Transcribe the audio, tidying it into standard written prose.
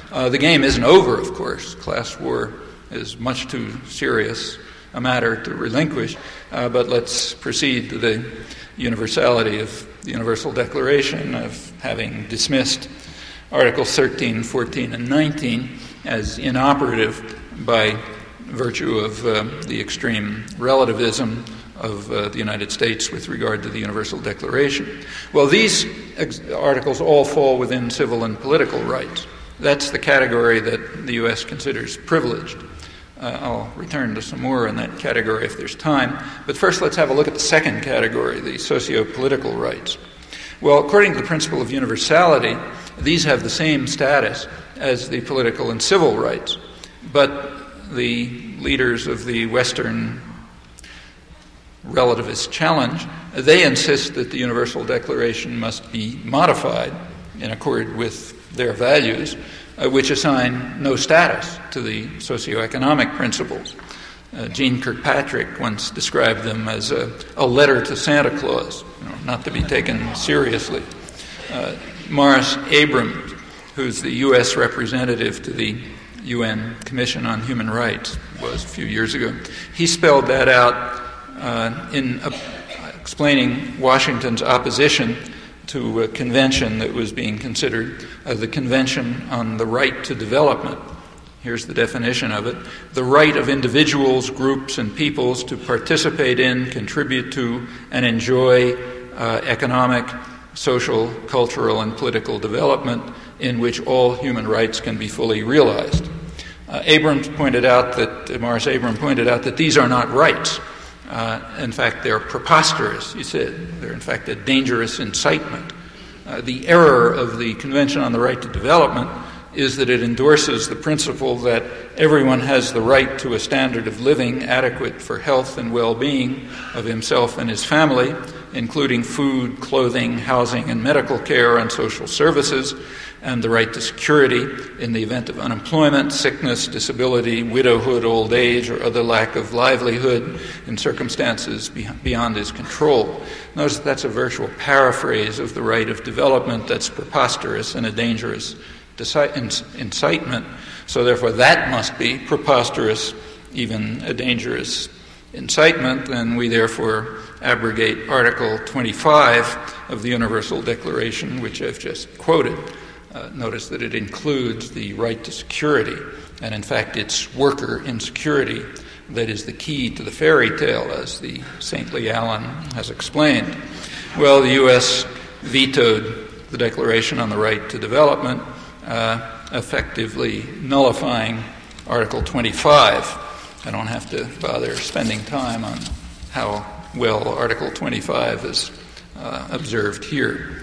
The game isn't over, of course. Class war is much too serious a matter to relinquish, but let's proceed to the universality of the Universal Declaration, of having dismissed Articles 13, 14, and 19 as inoperative by virtue of the extreme relativism of the United States with regard to the Universal Declaration. Well, these articles all fall within civil and political rights. That's the category that the U.S. considers privileged. I'll return to some more in that category if there's time. But first, let's have a look at the second category, the socio-political rights. Well, according to the principle of universality, these have the same status as the political and civil rights. But the leaders of the Western relativist challenge, they insist that the Universal Declaration must be modified in accord with their values, which assign no status to the socioeconomic principles. Jeane Kirkpatrick once described them as a letter to Santa Claus, not to be taken seriously. Morris Abrams, who's the U.S. representative to the UN Commission on Human Rights, was a few years ago, he spelled that out in explaining Washington's opposition to a convention that was being considered the Convention on the Right to Development. Here's the definition of it: the right of individuals, groups, and peoples to participate in, contribute to, and enjoy economic, social, cultural, and political development in which all human rights can be fully realized. Morris Abrams pointed out that these are not rights. In fact, they're preposterous, he said. They're, in fact, a dangerous incitement. The error of the Convention on the Right to Development is that it endorses the principle that everyone has the right to a standard of living adequate for health and well-being of himself and his family, including food, clothing, housing, and medical care and social services, and the right to security in the event of unemployment, sickness, disability, widowhood, old age, or other lack of livelihood in circumstances beyond his control. Notice that's a virtual paraphrase of the right of development that's preposterous and a dangerous incitement. So therefore that must be preposterous, even a dangerous incitement, and we therefore abrogate Article 25 of the Universal Declaration, which I've just quoted. Notice that it includes the right to security, and in fact it's worker insecurity that is the key to the fairy tale, as the saintly Allen has explained. Well, the U.S. vetoed the Declaration on the Right to Development, effectively nullifying Article 25. I don't have to bother spending time on how well Article 25 is observed here.